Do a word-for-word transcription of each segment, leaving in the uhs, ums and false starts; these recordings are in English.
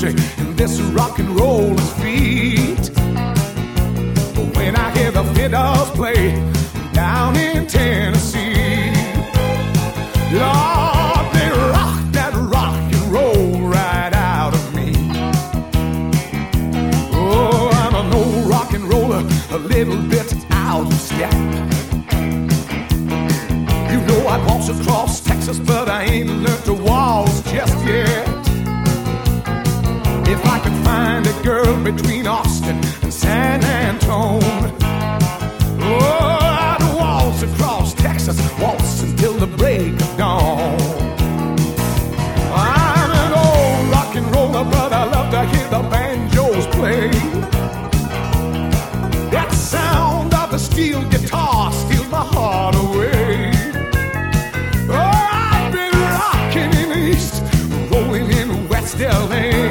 country, and this rock and roll is sweet. But when I hear the fiddles play down in Tennessee, Lord, they rock that rock and roll right out of me. Oh, I'm an old rock and roller, a little bit out of step. You know I waltz across Texas, but I ain't learned to waltz just yet. If I could find a girl between Austin and San Antone, oh, I'd waltz across Texas, waltz until the break of dawn. I'm an old rock and roller, but I love to hear the banjos play. That sound of the steel guitar steals my heart away. Oh, I've been rocking in the East, rolling in West L A.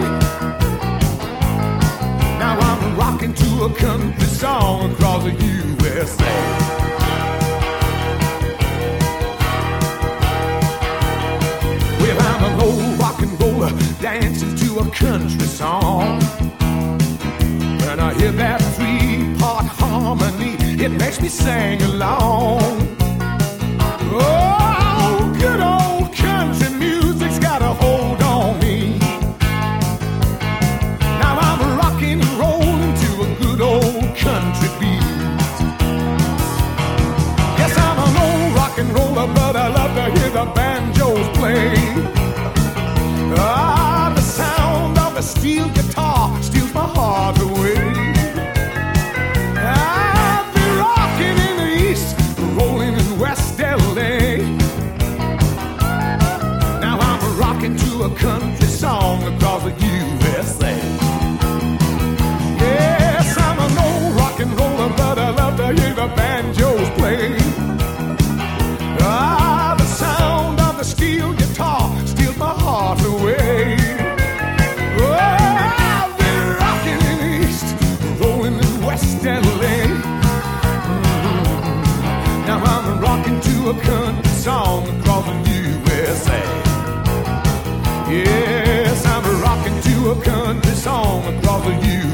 Now I'm rocking to a country song across the U S A. Well, I'm an old rock and roller dancing to a country song. When I hear that three-part harmony, it makes me sing along. Oh, good old country music's got a hold on me. Now I'm rocking and rolling to a good old country beat. Yes, I'm an old rock and roller, but I love to hear the banjos play. Ah, the sound of the steel guitar steals my heart away. I've been rocking in the East, rolling in West L A. Now I'm rocking to a country song across the U S A. Yes, I'm an old rock and roller, but I love to hear the banjos play. Ah, the sound of the steel guitar steals my heart away. Oh, I've been rocking in the East, rolling in West L A. Mm-hmm. Now I'm rocking to a country song across the U S A. Yes, I'm rocking to a country song across the U S A.